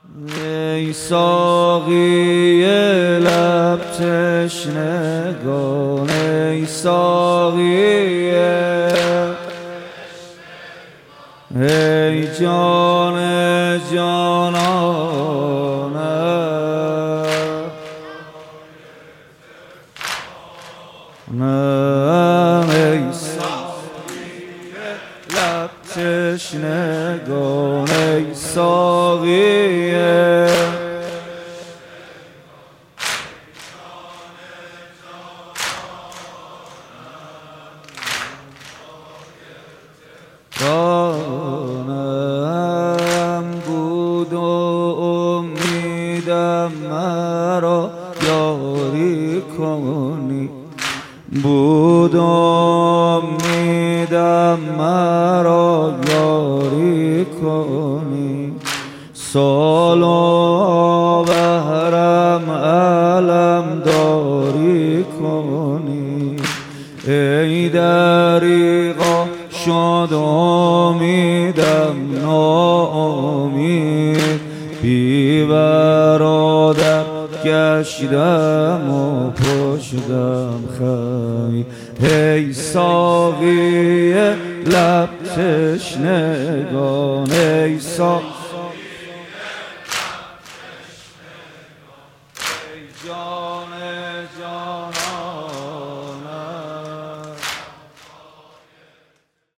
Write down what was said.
ای ساقی لب تشنگان، ای ساقی ای جان جانان، ای ساقی لب تشنگان، ای ساقی جانم بود و امیدم مرا یاری کنی، بود و امیدم مرا یاری کنی، سال و بهرم علم داری کنی، ای دریغا شد امیدم ناامید، بی برادر گشتم و پشتم خمی، ای ساقی لب تشنگان، ای ساقی ای جان جان